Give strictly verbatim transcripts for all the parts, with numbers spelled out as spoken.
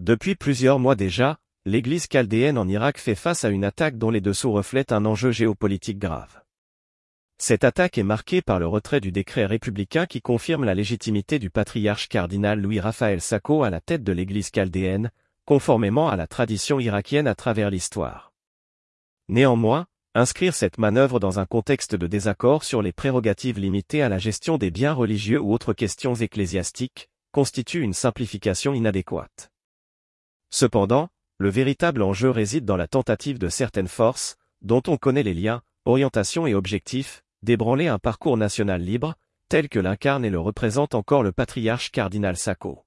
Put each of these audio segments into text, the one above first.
Depuis plusieurs mois déjà, l'Église chaldéenne en Irak fait face à une attaque dont les dessous reflètent un enjeu géopolitique grave. Cette attaque est marquée par le retrait du décret républicain qui confirme la légitimité du patriarche cardinal Louis-Raphaël Sako à la tête de l'Église chaldéenne, conformément à la tradition irakienne à travers l'histoire. Néanmoins, inscrire cette manœuvre dans un contexte de désaccord sur les prérogatives limitées à la gestion des biens religieux ou autres questions ecclésiastiques, constitue une simplification inadéquate. Cependant, le véritable enjeu réside dans la tentative de certaines forces, dont on connaît les liens, orientations et objectifs, d'ébranler un parcours national libre, tel que l'incarne et le représente encore le patriarche cardinal Sako.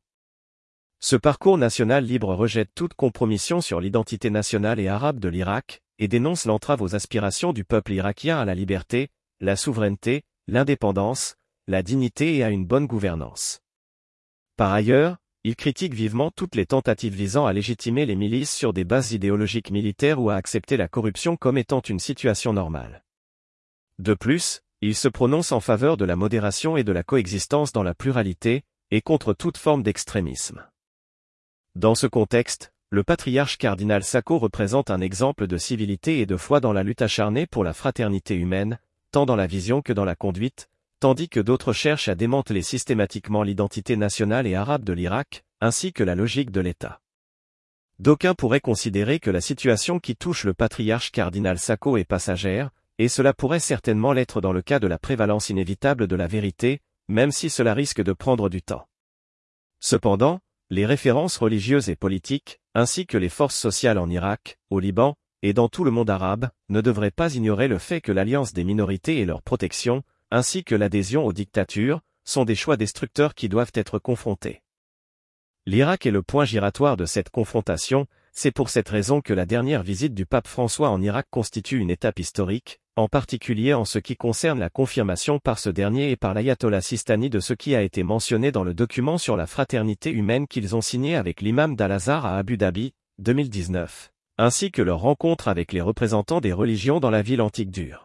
Ce parcours national libre rejette toute compromission sur l'identité nationale et arabe de l'Irak, et dénonce l'entrave aux aspirations du peuple irakien à la liberté, la souveraineté, l'indépendance, la dignité et à une bonne gouvernance. Par ailleurs, il critique vivement toutes les tentatives visant à légitimer les milices sur des bases idéologiques militaires ou à accepter la corruption comme étant une situation normale. De plus, il se prononce en faveur de la modération et de la coexistence dans la pluralité, et contre toute forme d'extrémisme. Dans ce contexte, le patriarche cardinal Sako représente un exemple de civilité et de foi dans la lutte acharnée pour la fraternité humaine, tant dans la vision que dans la conduite, tandis que d'autres cherchent à démanteler systématiquement l'identité nationale et arabe de l'Irak, ainsi que la logique de l'État. D'aucuns pourraient considérer que la situation qui touche le patriarche cardinal Sako est passagère, et cela pourrait certainement l'être dans le cas de la prévalence inévitable de la vérité, même si cela risque de prendre du temps. Cependant, les références religieuses et politiques, ainsi que les forces sociales en Irak, au Liban, et dans tout le monde arabe, ne devraient pas ignorer le fait que l'alliance des minorités et leur protection, ainsi que l'adhésion aux dictatures, sont des choix destructeurs qui doivent être confrontés. L'Irak est le point giratoire de cette confrontation, c'est pour cette raison que la dernière visite du pape François en Irak constitue une étape historique, en particulier en ce qui concerne la confirmation par ce dernier et par l'ayatollah Sistani de ce qui a été mentionné dans le document sur la fraternité humaine qu'ils ont signé avec l'imam d'Al-Azhar à Abu Dhabi, deux mille dix-neuf, ainsi que leur rencontre avec les représentants des religions dans la ville antique d'Ur.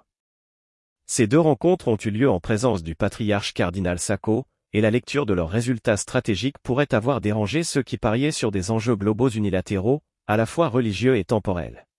Ces deux rencontres ont eu lieu en présence du patriarche cardinal Sako, et la lecture de leurs résultats stratégiques pourrait avoir dérangé ceux qui pariaient sur des enjeux globaux unilatéraux, à la fois religieux et temporels.